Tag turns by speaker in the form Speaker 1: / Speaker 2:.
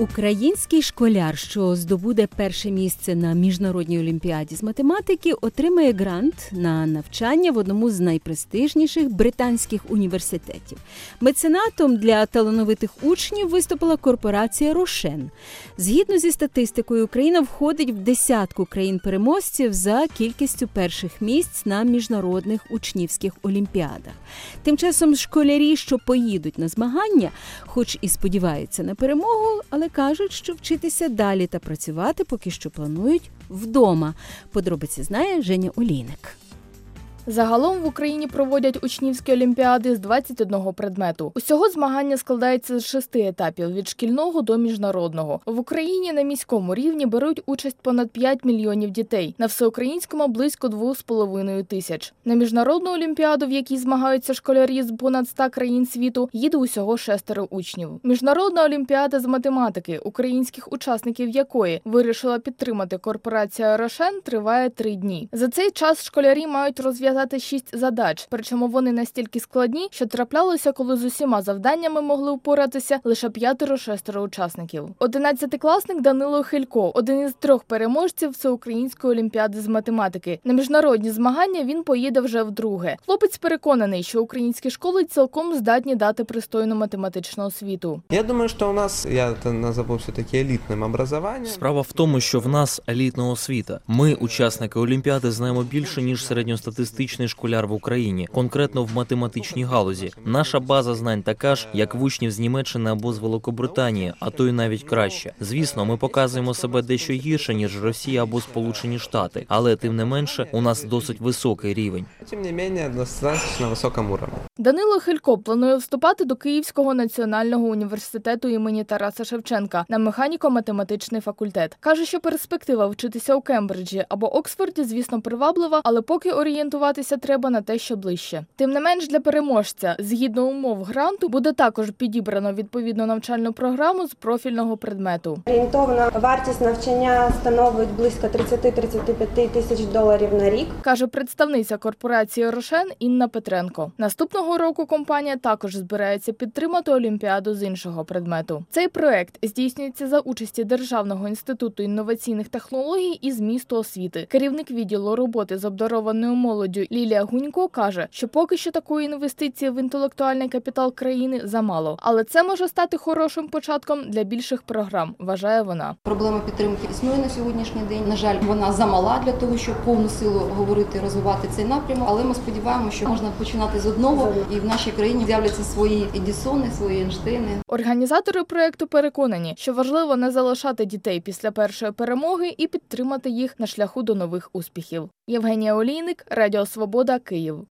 Speaker 1: Український школяр, що здобуде перше місце на міжнародній олімпіаді з математики, отримає грант на навчання в одному з найпрестижніших британських університетів. Меценатом для талановитих учнів виступила корпорація «Рошен». Згідно зі статистикою, Україна входить в десятку країн-переможців за кількістю перших місць на міжнародних учнівських олімпіадах. Тим часом школярі, що поїдуть на змагання, хоч і сподіваються на перемогу, але кажуть, що вчитися далі та працювати поки що планують вдома. Подробиці знає Женя Олійник.
Speaker 2: Загалом в Україні проводять учнівські олімпіади з 21 предмету. Усього змагання складається з 6 етапів – від шкільного до міжнародного. В Україні на міському рівні беруть участь понад 5 мільйонів дітей, на всеукраїнському – близько 2,5 тисяч. На міжнародну олімпіаду, в якій змагаються школярі з понад 100 країн світу, їде усього 6 учнів. Міжнародна олімпіада з математики, українських учасників якої вирішила підтримати корпорація «Рошен», триває 3 дні. За цей час школярі мають розв'язати 6 задач, причому вони настільки складні, що траплялося, коли з усіма завданнями могли впоратися лише 5-6 учасників. 11-класник Данило Хилько – один із 3 переможців Всеукраїнської олімпіади з математики. На міжнародні змагання він поїде вже вдруге. Хлопець переконаний, що українські школи цілком здатні дати пристойну математичну освіту.
Speaker 3: Я думаю, що у нас, я це назову все-таки елітним образованням.
Speaker 4: Справа в тому, що в нас елітна освіта. Ми, учасники олімпіади, знаємо більше, ніж середньостатистичний школяр в Україні, конкретно в математичній галузі. Наша база знань така ж, як в учнів з Німеччини або з Великобританії, а то й навіть краще. Звісно, ми показуємо себе дещо гірше, ніж Росія або Сполучені Штати, але тим не менше у нас досить високий рівень.
Speaker 3: Тим не менше, достатньо високому рівні.
Speaker 2: Данило Хилько планує вступати до Київського національного університету імені Тараса Шевченка на механіко-математичний факультет. Каже, що перспектива вчитися у Кембриджі або Оксфорді, звісно, приваблива, але поки орієнтуватися треба на те, що ближче. Тим не менш, для переможця, згідно умов гранту, буде також підібрано відповідну навчальну програму з профільного предмету.
Speaker 5: Орієнтовна вартість навчання становить близько 30-35 тисяч доларів на рік,
Speaker 2: каже представниця корпорації «Рошен» Інна Петренко. Наступного року компанія також збирається підтримати олімпіаду з іншого предмету. Цей проект здійснюється за участі Державного інституту інноваційних технологій і змісту освіти. Керівник відділу роботи з обдарованою молоддю Лілія Гунько каже, що поки що такої інвестиції в інтелектуальний капітал країни замало. Але це може стати хорошим початком для більших програм, вважає вона.
Speaker 6: Проблема підтримки існує на сьогоднішній день. На жаль, вона замала для того, щоб повну силу говорити, розвивати цей напрямок. Але ми сподіваємося, що можна починати з одного, і в нашій країні з'являться свої Едісони, свої Ейнштейни.
Speaker 2: Організатори проєкту переконані, що важливо не залишати дітей після першої перемоги і підтримати їх на шляху до нових успіхів. Євгенія Олійник, Радіо Свобода, Київ.